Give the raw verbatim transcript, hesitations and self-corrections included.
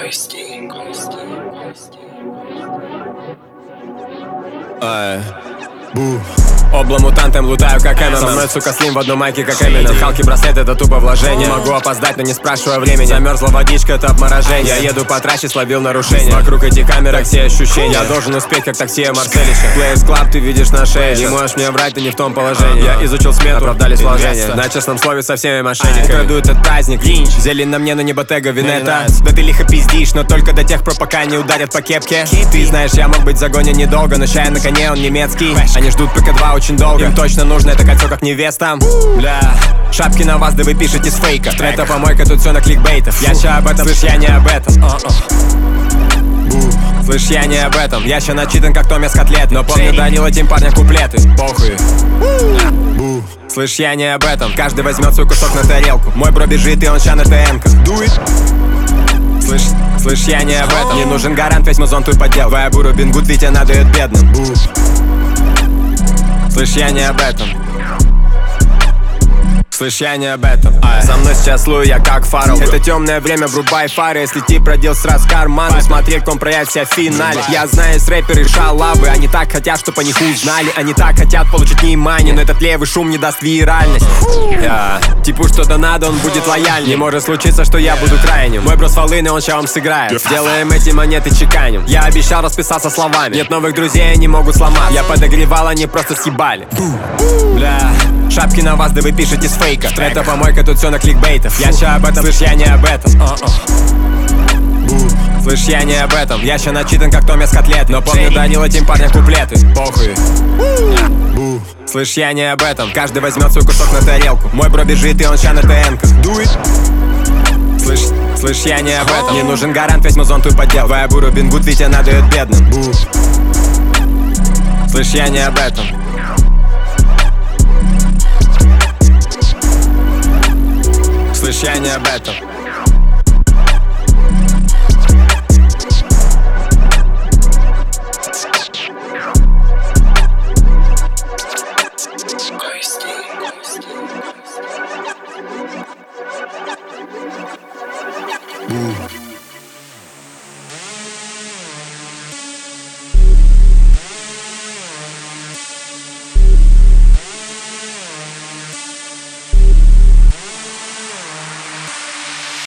Гости, гости, гости. Ай, бу. Обла мутантом лутаю как Эминем. Со мной, сука, слим в одной майке как Эминем. Халки браслет, это тупо вложение. Могу опоздать, но не спрашивая времени. Замерзла водичка, это обморожение. Я еду по трассе, словил нарушение. Вокруг эти камеры, все ощущения. Я должен успеть, как такси Марселича. Players Club, ты видишь на шее. Не можешь мне врать, ты не в том положении. Я изучил смету, оправдались вложения. На честном слове со всеми мошенниками. Краду этот праздник, зелень на мне, но не Bottega Veneta. Да ты лихо пиздишь, но только до тех пор, пока не ударят по кепке. Ты знаешь, я мог быть в загоне недолго, но ща я на коне, он немецкий. Они ждут пэ ка два очень долго. Им точно нужно это кольцо как невестам. Бля, шапки на вас, да вы пишете с фейка. Это помойка, тут все на кликбейтов. Я ща об этом, слышь, я не об этом. Слышь, я не об этом. Я ща начитан, как Томми с котлет. Но помню, дарил этим парням куплеты. Похуй. Слышь, я не об этом. Каждый возьмет свой кусок на тарелку. Мой бро бежит, и он ща на ТН-ках. Слышь, слышь, я не об этом. Не нужен гарант, весь музон твой поддел. Вайбу Робин Гуд, ведь она дает бедным. Слышь, я не об этом. Слышь, я не об этом. Ай. Со мной сейчас слую я как Фаррелл. Это темное время, врубай фары. Если тип продел сразу карман, смотреть, ком проявит себя в финале. Я знаю, есть рэперы шалавы. Они так хотят, чтоб о них узнали. Они так хотят получить внимание, но этот левый шум не даст виральность. Я типу что-то надо, он будет лояльней. Не может случиться, что я буду крайним. Мой брос волыны, он ща вам сыграет. Делаем эти монеты, чеканим. Я обещал расписаться словами. Нет новых друзей, они могут сломать. Я подогревал, они просто съебали. Бля, шапки на вас, да вы пишете с фейка. Это помойка, тут все на кликбейтов. Я ща об этом, слышь, я не об этом. Слышь, я не об этом. Я ща начитан, как Томми с котлет. Но помню, дарил этим парням куплеты. Похуй. Слышь, я не об этом. Каждый возьмет свой кусок на тарелку. Мой бро бежит, и он ща на ТН-ках. Слышь, слышь, я не об этом. Не нужен гарант, весь музон твой поддел. Вайбу Робин Гуд, ведь она дает бедным. Слышь, я не об этом. Слышь, я не об этом.